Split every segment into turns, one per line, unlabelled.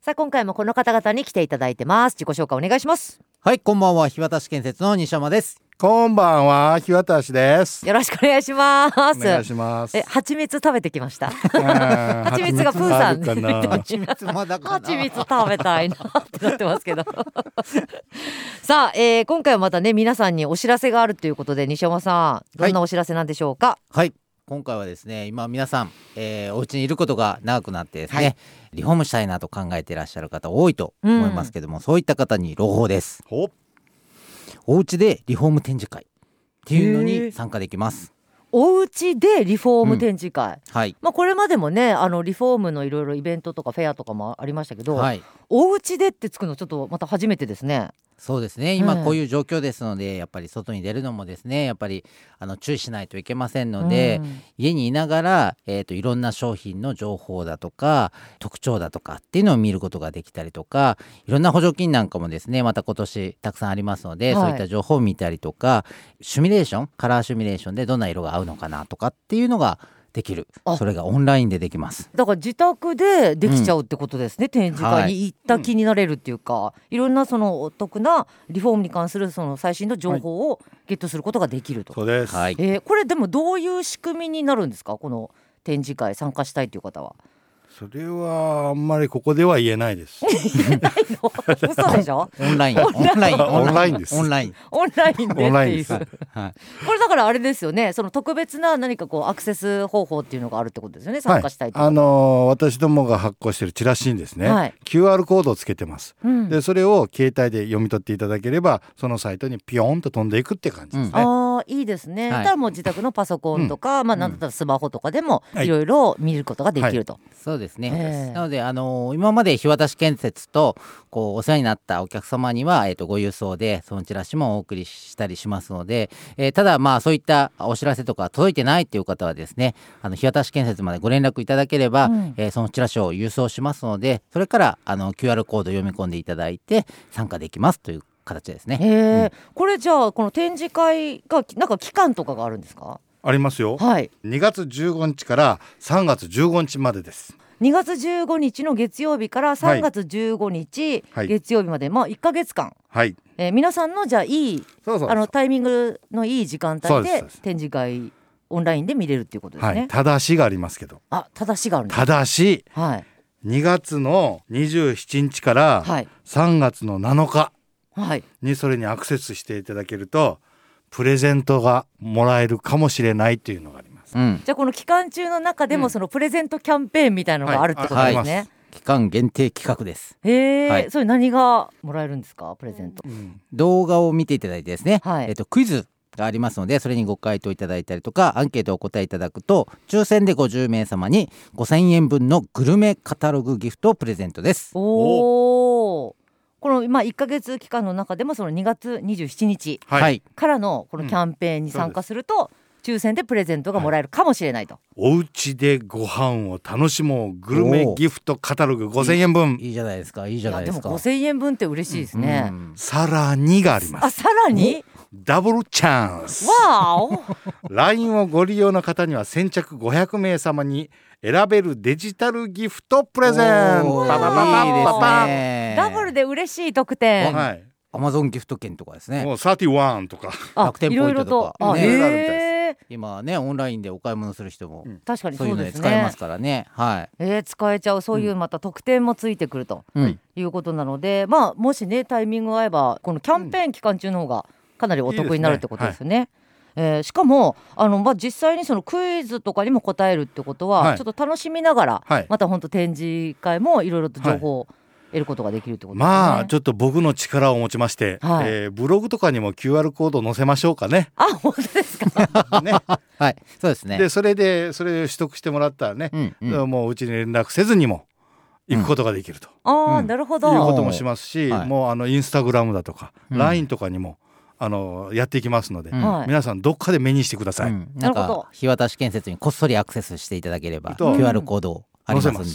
さあ今回もこの方々に来ていただいてます。自己紹介お願いします。
はい、こんばんは。日渡建設の西山です。
こんばんは、日渡です。
よろしくお願いします。
お願いします。
蜂蜜食べてきました。蜂蜜がプーさん
蜂蜜まだかな。
蜂蜜食べたいなってなってますけどさあ、今回はまたね皆さんにお知らせがあるということで、西山さんどんなお知らせなんでしょうか。
はい、今回はですね、今皆さん、お家にいることが長くなってですね、
はい、
リフォームしたいなと考えていらっしゃる方多いと思いますけども、そういった方に朗報です。お家でリフォーム展示会っていうのに参加できます。
お家でリフォーム展示会、
はい、
これまでもねリフォームのいろいろイベントとかフェアとかもありましたけど、
はい、
お家でってつくのちょっとまた初めてですね。
そうですね、今こういう状況ですので、やっぱり外に出るのもですね、やっぱり注意しないといけませんので、家にいながら、いろんな商品の情報だとか特徴だとかっていうのを見ることができたりとか、いろんな補助金なんかもですねまた今年たくさんありますので、そういった情報を見たりとか、シミュレーション、カラーシミュレーションでどんな色が合うのかなとかっていうのができる。それがオンラインでできます。
だから自宅でできちゃうってことですね、展示会に行った気になれるっていうか、いろんなそのお得なリフォームに関するその最新の情報をゲットすることができると。
そうです。
これでもどういう仕組みになるんですか、この展示会参加したいという方は。
それはあんまりここでは言えないです。
言えないの嘘でしょ。
オンラインです。
オンラインでっていう
はい、
これだからあれですよね、その特別な何かこうアクセス方法っていうのがあるってことですよね、参加したいという、
私どもが発行しているチラシにですね、
はい、
QR コードをつけてます、でそれを携帯で読み取っていただければそのサイトにピヨンと飛んでいくって感じですね。
いいですね、
はい、
だからもう自宅のパソコンとか、なんだったらスマホとかでもいろいろ見ることができると、
そうですね、なので今まで日渡建設とこうお世話になったお客様には、ご郵送でそのチラシもお送りしたりしますので、ただそういったお知らせとか届いてないという方はですね、日渡建設までご連絡いただければ、そのチラシを郵送しますので、それからQR コードを読み込んでいただいて参加できますという形ですね。
これじゃあこの展示会がなんか期間とかがあるんですか。
ありますよ、
はい、
2月15日から3月15日までです。
2月15日の月曜日から3月15日、月曜日まで、1ヶ月間、皆さんのじゃあいいタイミングのいい時間帯で展示会オンラインで見れるっていうことですね。
ただしがありますけど。
ただしがあるんです。
ただし、2月の27日から3月の7日にそれにアクセスしていただけるとプレゼントがもらえるかもしれないっていうのがあります。じ
ゃあこの期間中の中でもそのプレゼントキャンペーンみたいなのがあるってことですね。
期間限定企画です。
それ何がもらえるんですか、プレゼント。
動画を見ていただいてですね、クイズがありますので、それにご回答いただいたりとかアンケートをお答えいただくと抽選で50名様に5000円分のグルメカタログギフトをプレゼントです。こ
の1ヶ月期間の中でもその2月27日からのこのキャンペーンに参加すると、抽選でプレゼントがもらえるかもしれないと、
お家でご飯を楽しもうグルメギフトカタログ5000円分。
いいじゃないですか、いいじゃないですか。
でも5000円分って嬉しいですね。
さらにがあります。
さらに
ダブルチャンス。LINE をご利用の方には先着500名様に選べるデジタルギフトプレゼント。
ダブルで嬉しい特典。
アマゾンギフト券とかですね。
もう31とか
楽天ポイントとか
ね。
今ねオンラインでお買い物する人も
確かに
そういうので使えますからね。
使えちゃう、そういうまた特典もついてくるということなので、もしねタイミングが合えばこのキャンペーン期間中の方がかなりお得になるってことですよね。しかも実際にそのクイズとかにも答えるってことは、ちょっと楽しみながら、また本当展示会もいろいろと情報を得ることができるってことですね。
ちょっと僕の力を持ちまして、ブログとかにも QR コードを載せましょうかね。
本当ですか。
ね、そうですね。
でそれを取得してもらったらね、もううちに連絡せずにも行くことができると、
なるほど、
いうこともしますし、もうインスタグラムだとか、LINE とかにもやっていきますので、皆さんどっかで目にしてください。
なんか日渡建設にこっそりアクセスしていただければ QR コードありますんで、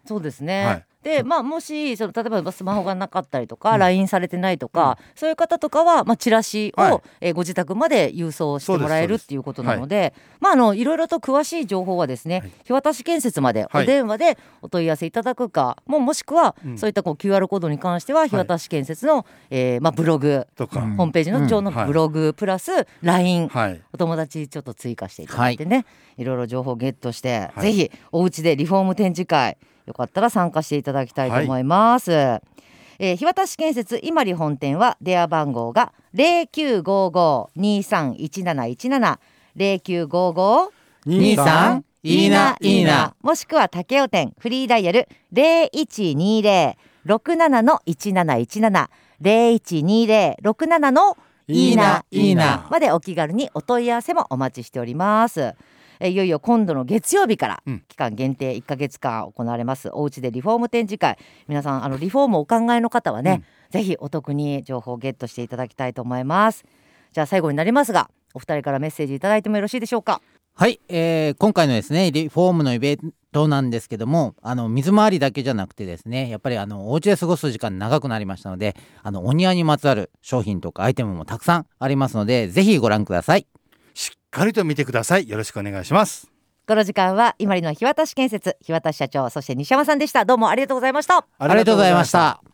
そうですね、でもし例えばスマホがなかったりとか、LINE されてないとか、そういう方とかは、チラシを、ご自宅まで郵送してもらえるっていうことなので、いろいろと詳しい情報はですね、日渡し建設までお電話でお問い合わせいただくか、もしくは、そういったQR コードに関しては日渡し建設の、ブログとか、ホームページの上のブログプラス LINE、お友達ちょっと追加していただいてね、いろいろ情報ゲットして、ぜひお家でリフォーム展示会よかったら参加していただきたいと思います、日渡し建設今里本店は電話番号が 0955-231717 0955-23いいないいな、もしくは竹尾店フリーダイヤル 0120-67-1717 0120-67いいないいなまでお気軽にお問い合わせもお待ちしております。いよいよ今度の月曜日から期間限定1ヶ月間行われますおうちでリフォーム展示会、皆さんリフォームをお考えの方はね、ぜひお得に情報をゲットしていただきたいと思います。じゃあ最後になりますが、お二人からメッセージいただいてもよろしいでしょうか。
はい、今回のですねリフォームのイベントなんですけども、水回りだけじゃなくてですね、やっぱりお家で過ごす時間長くなりましたので、お庭にまつわる商品とかアイテムもたくさんありますので、ぜひご覧ください。
しっかりと見てください。よろしくお願いします。
この時間は今里の日渡し建設日渡し社長、そして西山さんでした。どうもありがとうございました。
ありがとうございました。